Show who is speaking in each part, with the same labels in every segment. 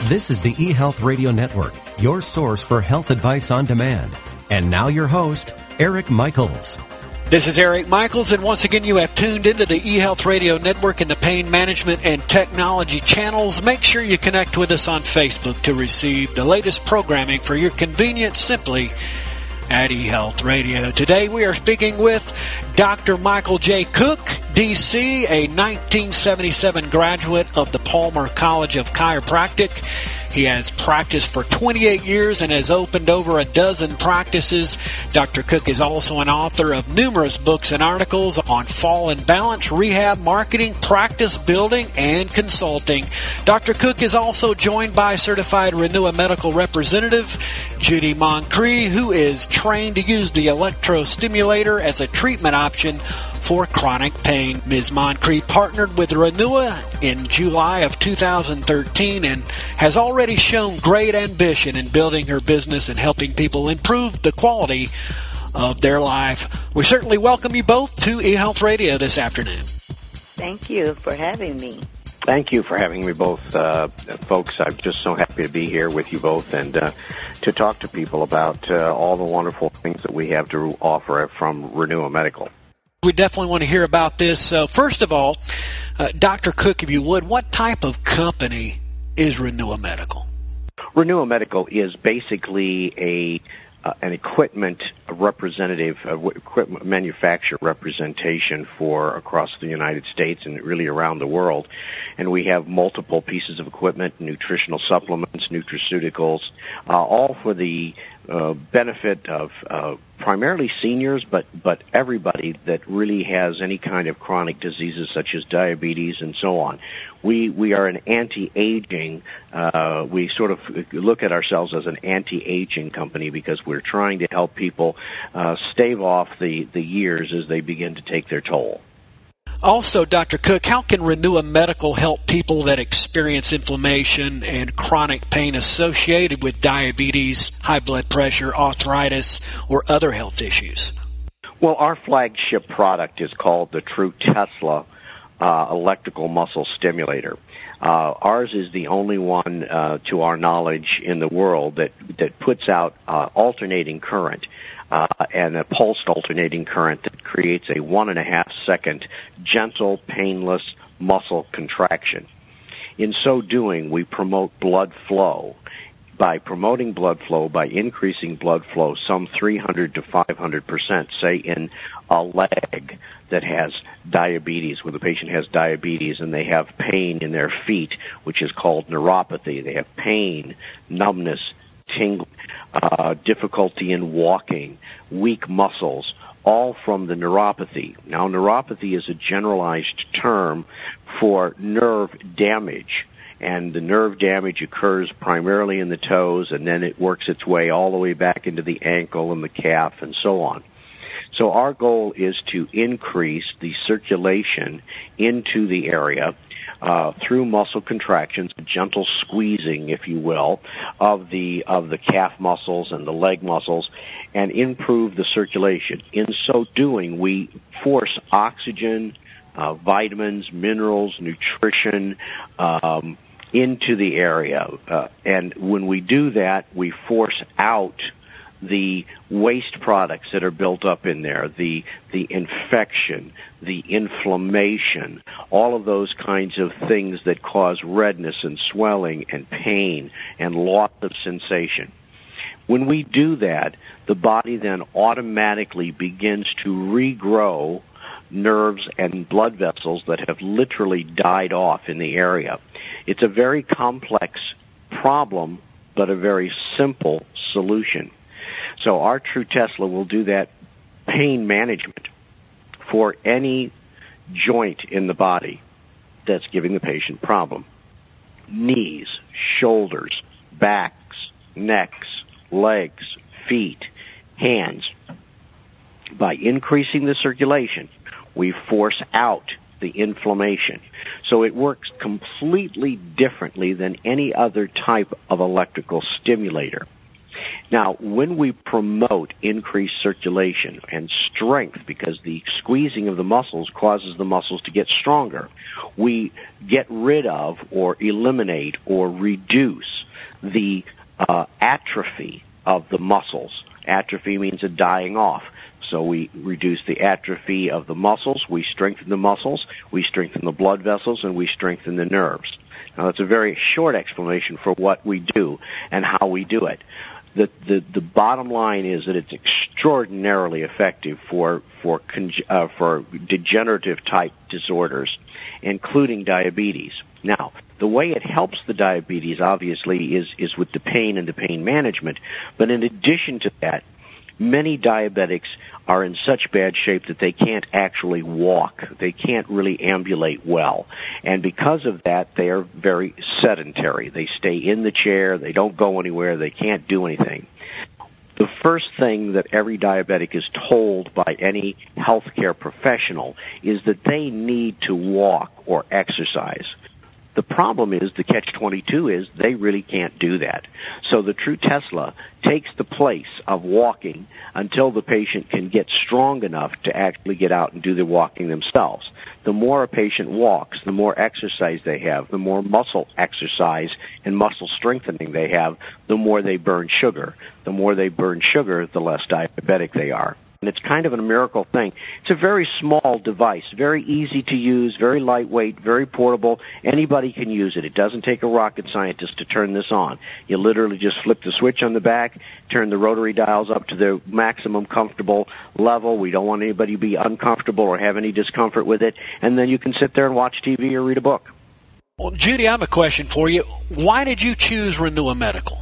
Speaker 1: This is the eHealth Radio Network, your source for health advice on demand. And now your host, Eric Michaels.
Speaker 2: This is Eric Michaels, and once again you have tuned into the eHealth Radio Network and the Pain Management and Technology channels. Make sure you connect with us on Facebook to receive the latest programming for your convenience simply at eHealth Radio. Today we are speaking with Dr. Michael J. Cook, D.C., a 1977 graduate of the Palmer College of Chiropractic. He has practiced for 28 years and has opened over a dozen practices. Dr. Cook is also an author of numerous books and articles on fall and balance, rehab, marketing, practice building, and consulting. Dr. Cook is also joined by certified Renua medical representative Judy Moncrief, who is trained to use the electrostimulator as a treatment option for chronic pain. Ms. Moncrief partnered with Renua in July of 2013 and has already shown great ambition in building her business and helping people improve the quality of their life. We certainly welcome you both to eHealth Radio this afternoon.
Speaker 3: Thank you for having me.
Speaker 4: Thank you for having me both, folks. I'm just so happy to be here with you both and to talk to people about all the wonderful things that we have to offer from Renua Medical.
Speaker 2: We definitely want to hear about this. First of all, Dr. Cook, if you would, what type of company is Renua Medical?
Speaker 4: Renua Medical is basically an equipment representative, equipment manufacturer representation for across the United States and really around the world. And we have multiple pieces of equipment, nutritional supplements, nutraceuticals, all for the benefit of primarily seniors, but everybody that really has any kind of chronic diseases such as diabetes and so on. We are an anti-aging, we sort of look at ourselves as an anti-aging company because we're trying to help people stave off the years as they begin to take their toll.
Speaker 2: Also, Dr. Cook, how can Renua Medical help people that experience inflammation and chronic pain associated with diabetes, high blood pressure, arthritis, or other health issues?
Speaker 4: Well, our flagship product is called the True Tesla electrical muscle stimulator. Ours is the only one, to our knowledge, in the world that puts out alternating current. And a pulsed alternating current that creates a 1.5 second gentle, painless muscle contraction. In so doing, we promote blood flow. By promoting blood flow, by increasing blood flow some 300 to 500%, say in a leg that has diabetes, where the patient has diabetes and they have pain in their feet, which is called neuropathy. They have pain, numbness, tingling, difficulty in walking, weak muscles, all from the neuropathy. Now, neuropathy is a generalized term for nerve damage, and the nerve damage occurs primarily in the toes, and then it works its way all the way back into the ankle and the calf and so on. So our goal is to increase the circulation into the area through muscle contractions, gentle squeezing, if you will, of the calf muscles and the leg muscles, and improve the circulation. In so doing, we force oxygen, vitamins, minerals, nutrition into the area. And when we do that, we force out the waste products that are built up in there, the infection, the inflammation, all of those kinds of things that cause redness and swelling and pain and loss of sensation. When we do that, the body then automatically begins to regrow nerves and blood vessels that have literally died off in the area. It's a very complex problem, but a very simple solution. So our True Tesla will do that pain management for any joint in the body that's giving the patient problem. Knees, shoulders, backs, necks, legs, feet, hands. By increasing the circulation, we force out the inflammation. So it works completely differently than any other type of electrical stimulator. Now, when we promote increased circulation and strength, because the squeezing of the muscles causes the muscles to get stronger, we get rid of or eliminate or reduce the atrophy of the muscles. Atrophy means a dying off. So we reduce the atrophy of the muscles, we strengthen the muscles, we strengthen the blood vessels, and we strengthen the nerves. Now, that's a very short explanation for what we do and how we do it. The bottom line is that it's extraordinarily effective for degenerative type disorders, including diabetes. Now, the way it helps the diabetes obviously is with the pain and the pain management, but in addition to that, many diabetics are in such bad shape that they can't actually walk. They can't really ambulate well. And because of that, they are very sedentary. They stay in the chair. They don't go anywhere. They can't do anything. The first thing that every diabetic is told by any healthcare professional is that they need to walk or exercise. The problem is, the catch-22 is, they really can't do that. So the True Tesla takes the place of walking until the patient can get strong enough to actually get out and do the walking themselves. The more a patient walks, the more exercise they have, the more muscle exercise and muscle strengthening they have, the more they burn sugar. The more they burn sugar, the less diabetic they are. And it's kind of a miracle thing. It's a very small device, very easy to use, very lightweight, very portable. Anybody can use it. It doesn't take a rocket scientist to turn this on. You literally just flip the switch on the back, turn the rotary dials up to their maximum comfortable level. We don't want anybody to be uncomfortable or have any discomfort with it. And then you can sit there and watch TV or read a book.
Speaker 2: Well, Judy, I have a question for you. Why did you choose Renua Medical?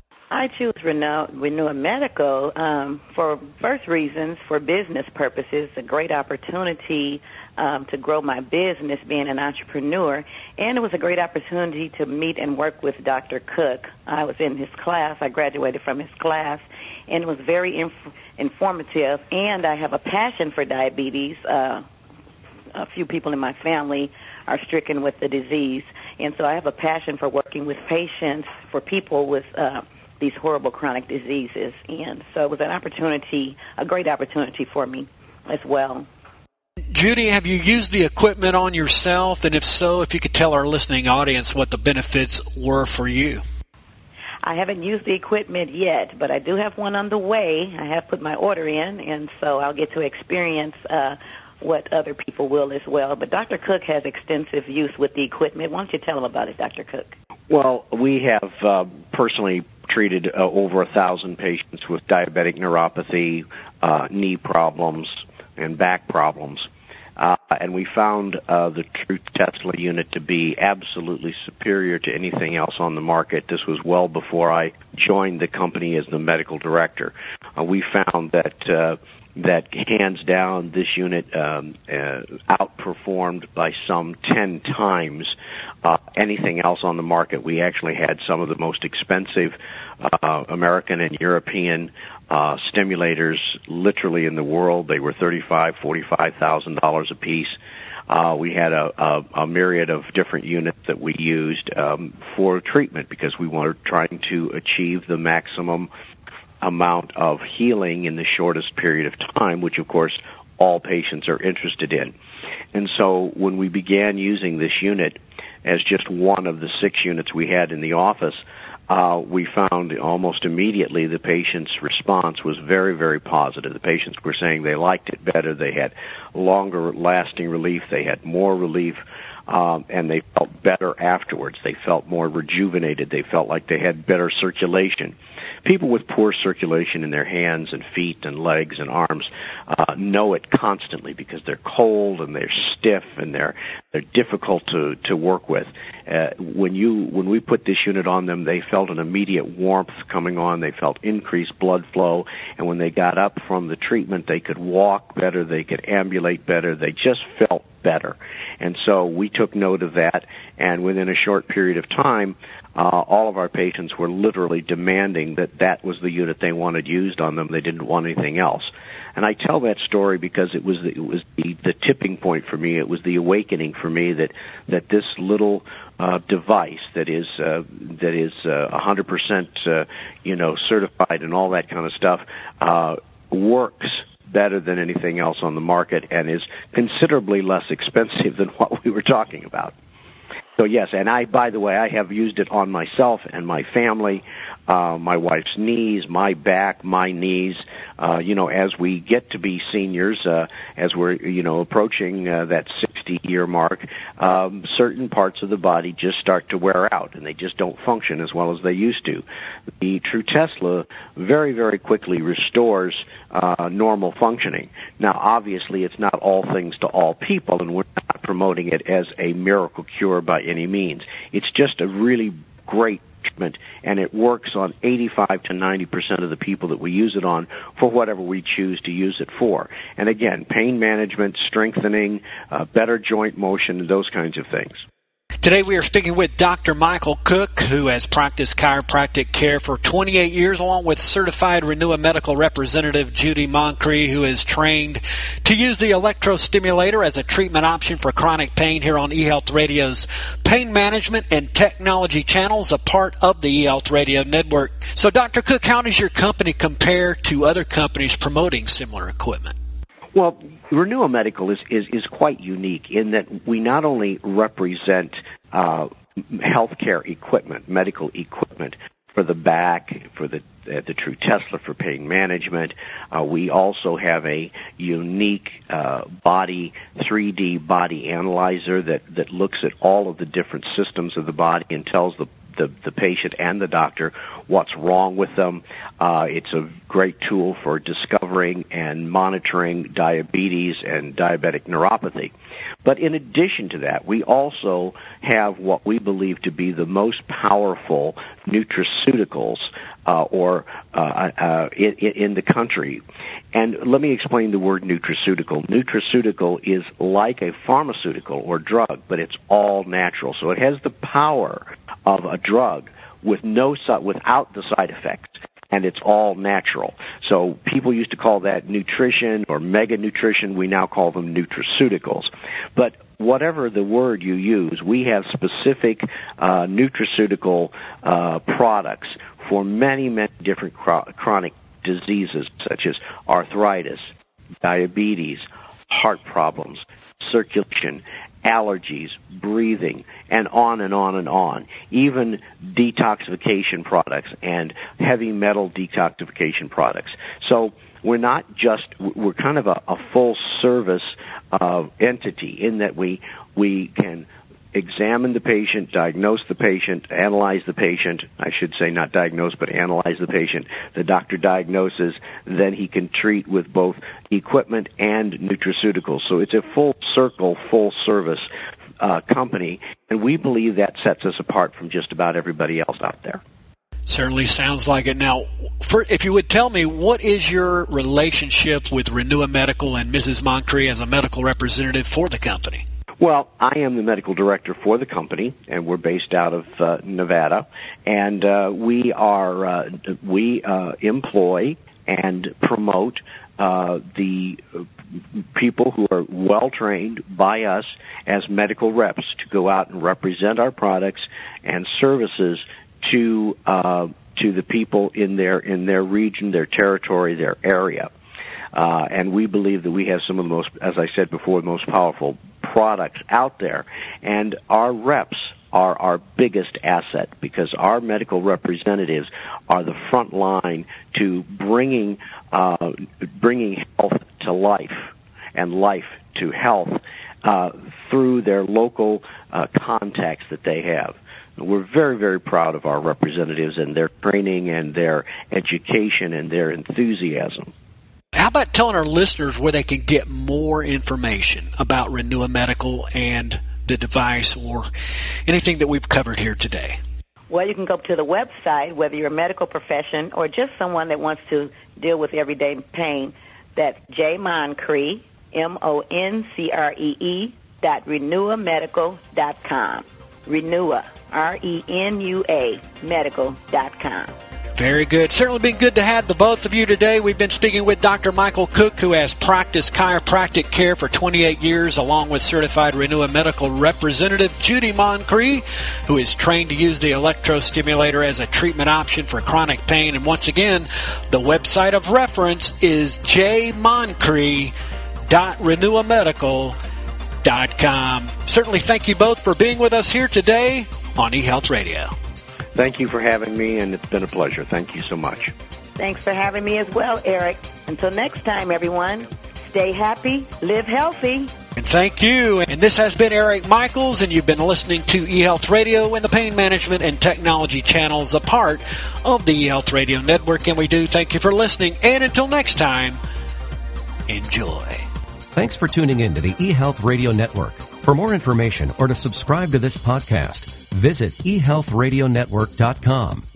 Speaker 3: I choose Renua Medical for first reasons, for business purposes, a great opportunity to grow my business being an entrepreneur, and it was a great opportunity to meet and work with Dr. Cook. I was in his class. I graduated from his class, and it was very informative, and I have a passion for diabetes. A few people in my family are stricken with the disease, and so I have a passion for working with patients, for people with these horrible chronic diseases, and so it was an opportunity, a great opportunity for me as well.
Speaker 2: Judy, have you used the equipment on yourself? And if so, if you could tell our listening audience what the benefits were for you.
Speaker 3: I haven't used the equipment yet, but I do have one on the way. I have put my order in, and so I'll get to experience what other people will as well. But Dr. Cook has extensive use with the equipment. Why don't you tell him about it, Dr. Cook?
Speaker 4: Well, we have personally treated over 1,000 patients with diabetic neuropathy, knee problems, and back problems. And we found the True Tesla unit to be absolutely superior to anything else on the market. This was well before I joined the company as the medical director. We found that hands down, this unit outperformed by some 10 times anything else on the market. We actually had some of the most expensive American and European stimulators literally in the world. They were $35,000, $45,000 a piece. We had a myriad of different units that we used for treatment because we were trying to achieve the maximum amount of healing in the shortest period of time, which of course all patients are interested in. And so when we began using this unit as just one of the 6 units we had in the office, we found almost immediately the patient's response was very, very positive. The patients were saying they liked it better, they had longer lasting relief, they had more relief, and they felt better afterwards. They felt more rejuvenated. They felt like they had better circulation. People with poor circulation in their hands and feet and legs and arms know it constantly because they're cold and they're stiff and they're difficult to work with. When we put this unit on them, they felt an immediate warmth coming on. They felt increased blood flow, and when they got up from the treatment, they could walk better. They could ambulate better. They just felt better. And so we took note of that, and within a short period of time, all of our patients were literally demanding that was the unit they wanted used on them. They didn't want anything else. And I tell that story because it was the tipping point for me. It was the awakening for me that this little device that is 100% certified and all that kind of stuff works better than anything else on the market and is considerably less expensive than what we were talking about. So yes, and by the way, I have used it on myself and my family, my wife's knees, my back, my knees. As we get to be seniors, as we're approaching that 60-year mark, certain parts of the body just start to wear out, and they just don't function as well as they used to. The True Tesla very, very quickly restores normal functioning. Now, obviously, it's not all things to all people, and we're not promoting it as a miracle cure by any means. It's just a really great treatment, and it works on 85 to 90% of the people that we use it on for whatever we choose to use it for. And again, pain management, strengthening, better joint motion, those kinds of things.
Speaker 2: Today we are speaking with Dr. Michael Cook, who has practiced chiropractic care for 28 years, along with certified Renua Medical representative Judy Moncrief, who is trained to use the electrostimulator as a treatment option for chronic pain here on eHealth Radio's Pain Management and Technology channels, a part of the eHealth Radio Network. So, Dr. Cook, how does your company compare to other companies promoting similar equipment?
Speaker 4: Well, Renua Medical is quite unique in that we not only represent healthcare equipment, medical equipment for the back, for the True Tesla for pain management. We also have a unique 3D body analyzer that looks at all of the different systems of the body and tells the patient and the doctor what's wrong with them. It's a great tool for discovering and monitoring diabetes and diabetic neuropathy. But in addition to that, we also have what we believe to be the most powerful nutraceuticals in the country. And let me explain the word nutraceutical. Nutraceutical is like a pharmaceutical or drug, but it's all natural. So it has the power of a drug without the side effects, and it's all natural. So people used to call that nutrition or mega nutrition. We now call them nutraceuticals. But whatever the word you use, we have specific nutraceutical products for many, many different chronic diseases such as arthritis, diabetes, heart problems, circulation, allergies, breathing, and on and on and on. Even detoxification products and heavy metal detoxification products. So we're kind of a full service entity in that we can examine the patient, diagnose the patient, analyze the patient. I should say not diagnose, but analyze the patient. The doctor diagnoses, then he can treat with both equipment and nutraceuticals. So it's a full circle, full service company, and we believe that sets us apart from just about everybody else out there.
Speaker 2: Certainly sounds like it. Now, if you would tell me, what is your relationship with Renua Medical and Mrs. Moncrief as a medical representative for the company?
Speaker 4: Well, I am the medical director for the company, and we're based out of Nevada. And we employ and promote the people who are well trained by us as medical reps to go out and represent our products and services to the people in their region, their territory, their area. And we believe that we have some of the most, as I said before, the most powerful products out there. And our reps are our biggest asset because our medical representatives are the front line to bringing health to life and life to health through their local contacts that they have. We're very, very proud of our representatives and their training and their education and their enthusiasm.
Speaker 2: How about telling our listeners where they can get more information about Renua Medical and the device or anything that we've covered here today?
Speaker 3: Well, you can go to the website, whether you're a medical profession or just someone that wants to deal with everyday pain. That's jmoncrief, MONCREE.renuamedical.com. Renua, RENUA, medical.com.
Speaker 2: Very good. Certainly been good to have the both of you today. We've been speaking with Dr. Michael Cook, who has practiced chiropractic care for 28 years, along with certified Renua Medical representative Judy Moncrief, who is trained to use the electrostimulator as a treatment option for chronic pain. And once again, the website of reference is jmoncrief.renuamedical.com. Certainly thank you both for being with us here today on eHealth Radio.
Speaker 4: Thank you for having me, and it's been a pleasure. Thank you so much.
Speaker 3: Thanks for having me as well, Eric. Until next time, everyone, stay happy, live healthy.
Speaker 2: And thank you. And this has been Eric Michaels, and you've been listening to eHealth Radio and the Pain Management and Technology channels, a part of the eHealth Radio Network. And we do thank you for listening. And until next time, enjoy.
Speaker 1: Thanks for tuning in to the eHealth Radio Network. For more information or to subscribe to this podcast, visit eHealthRadioNetwork.com.